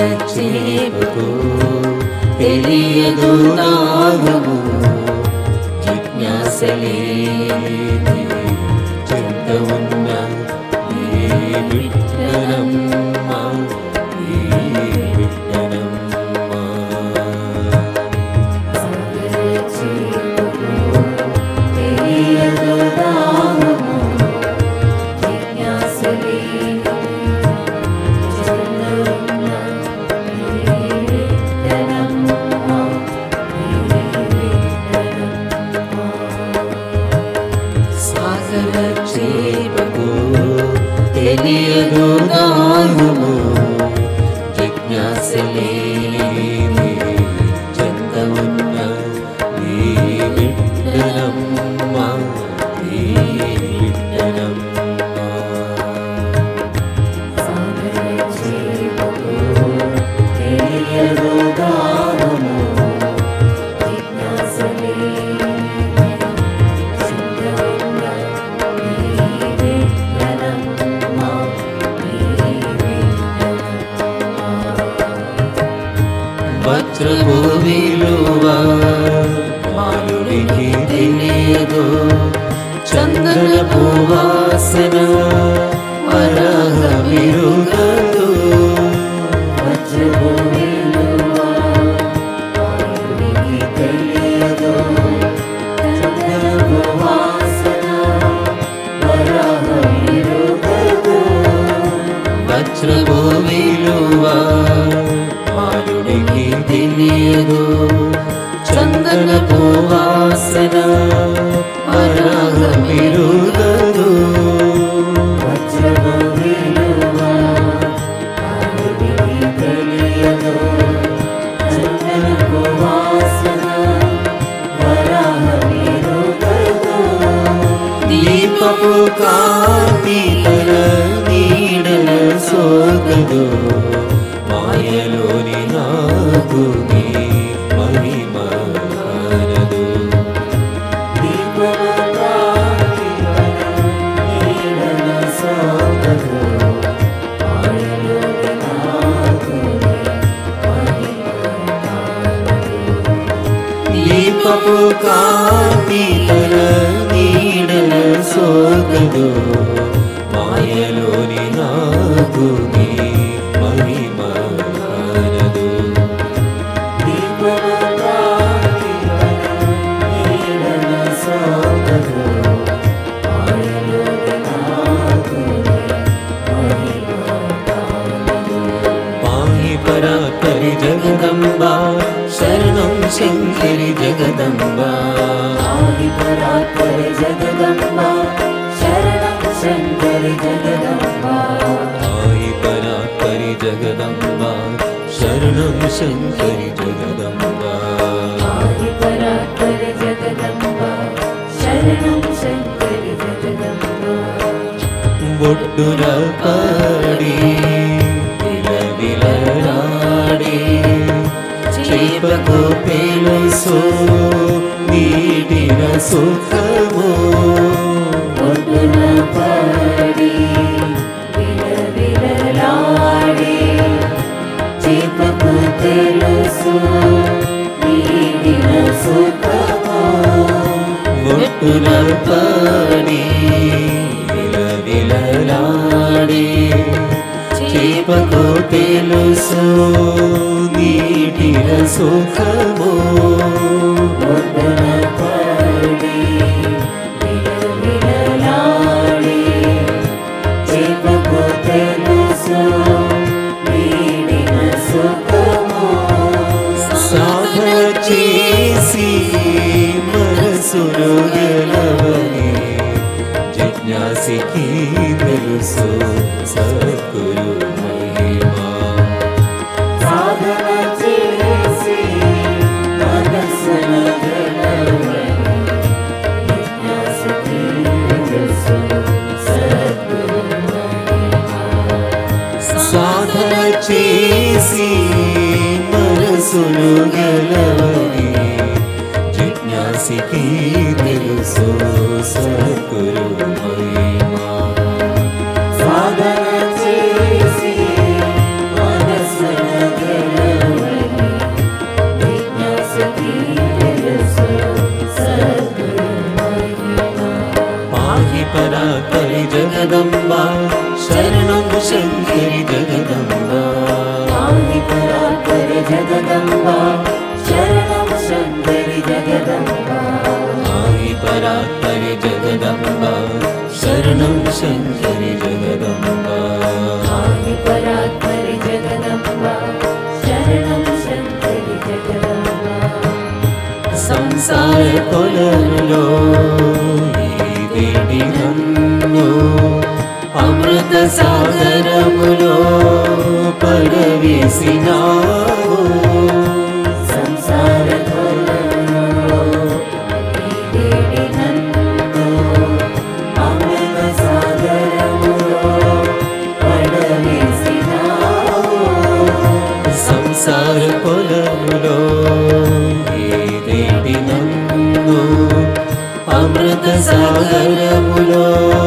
చేపకు తెలియదు దాగము జిజ్ఞాసలేని చెంత ఉన్న ఈ బిడ్డనమ్మ ఈ బిడ్డనమ్మ తెలియదు దాగము జిజ్ఞాసలేని చేపకు తెలియదు దాగము జిజ్ఞాసలేని చెంత ఉన్న ఈ బిడ్డనమ్మ ఈ బిడ్డనమ్మ తెలియదు దాగము జిజ్ఞాసలేని వజ్రపు విలువ బాలుడికి తెలియదు చందనపు వాసన వరహ విరుగదు వజ్రపు విలువ బాలుడికి తెలియదు చందనపు వాసన వరహ విరుగదు వజ్రపు విలువ బాలుడికి తెలియదు చందనపు వాసన వరహ విరుగదు వజ్రపు విలువ బాలుడికి తెలియదు చందనపు వాసన వరహ విరుగదు దీపపు కాంతి తన నీడల సోకదు మాయలోని నాకు నీ మహిమ కానదు దీపము కాంతి తన నీడల సోకదు మాయలోని నాకు నీ మహిమ కానదు దీపపు కాంతి తన నీడల సోకదు మాయలోని నాకు నీ మహిమ కానదు దీపము కాంతి తన నీడల సోకదు మాయలోని నాకు నీ మహిమ కానదు పాహి పరాత్పరి జగదంబా శరణం శంకరి జగదంబా ఆది పరాత్పరి జగదంబా శరణం శంకరి జగదంబా పాహి పరాత్పరి జగదంబా శరణం శంకరి జగదంబా ఆది పరాత్పరి జగదంబా శరణం శంకరి జగదంబా బొడ్డున పడి విలవిలరాడి చేపకు పెలుసు నీటిన సుఖము ఒడ్డున పడి విలవిలలాడి చేపకు తెలుసు నీడిన సుఖము బొడ్డున పడి విలవిలరాడి చేపకు తెలుసు నీటిన సుఖము ఒడ్డున పడి విలవిలలాడి చేపకు తెలుసు నీడిన సుఖము సాధన చేసి మనసును గెలవని జిజ్ఞాసికి తెలుసు సద్గురు మహిమా సాధన చేసి మనసును గెలవని జిజ్ఞాసికి తెలుసు సద్గురు మహిమా సాధన చేసి మనసును గెలవని జిజ్ఞాసికి తెలుసు సద్గురు మహిమా సాధన చేసి మనసును పరాత్పరి జగదంబా శరణం శంకరి జగదంబా ఆది పరాత్పరి జగదంబా శరణం శంకరి జగదంబా సంసార కొలనులో వేడి నన్ను అమృత సాగరములో పడవేసినావు సంసార కొలనులో వేడి నన్ను అమృత సాగరములో పడవేసినావు సంసార కొలనులో వేడి నన్ను అమృత సాగరములో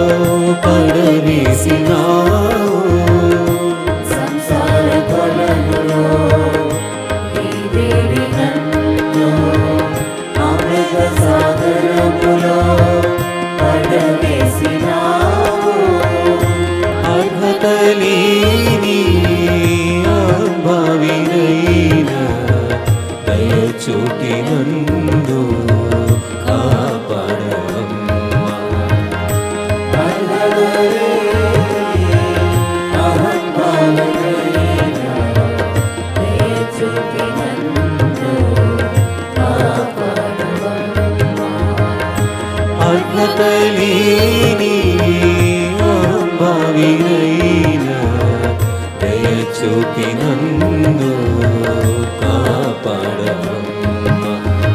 పడవేసినావు సంసార కొలనులో వేడి నన్ను అమృత సాగరములో పడవేసినావు అర్హతలేని భావినైన దయచూటి నన్ను కాపాడవమ్మా అర్హతలేని భావినైన దయచూటి నన్ను కాపాడవమ్మా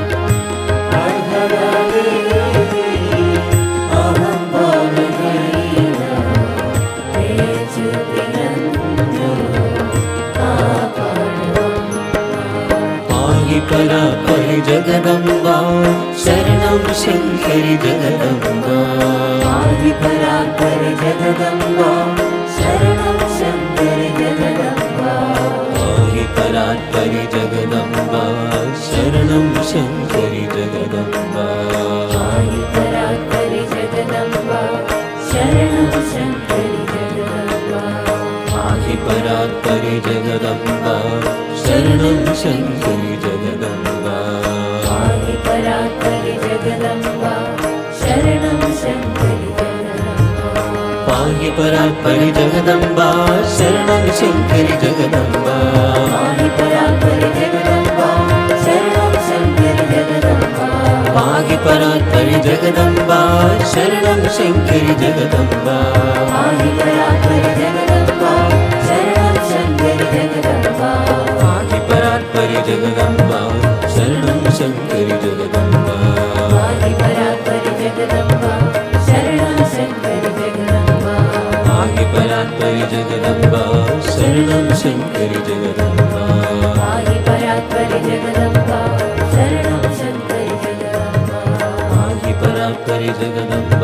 పరాత్పరి జగదంబా శరణం శంకరి జగదంబా ఆది పరాత్పరి జగదంబా శరణం శంకరి జగదంబా ఆది పరాత్పరి జగదంబా శరణం శంకరి జగదంబా ఆది పరాత్పరి జగదంబా శరణం శంకరి జగదంబా ఆది పరాత్పరి జగదంబా శరణం శంకరి జగదంబా ఆది పరాత్పరి జగదంబా శరణం శంకరి జగదంబా పాహి పరాత్పరి జగదంబా శరణం శంకరి జగదంబా ఆది పరాత్పరి జగదంబా శరణం శంకరి జగదంబా పాహి పరాత్పరి జగదంబా శరణం శంకరి జగదంబా ఆది పరాత్పరి జగదంబా శరణం శంకరి జగదంబా పాహి పరాత్పరి జగదంబా శరణం శంకరి జగదంబా ఆది పరాత్పరి జగదంబా శరణం శంకరి జగదంబా పాహి పరాత్పరి జగదంబా శరణం శంకరి జగదంబా ఆది పరాత్పరి జగదంబా శరణం శంకరి జగదంబా పాహి పరాత్పరి జగదంబా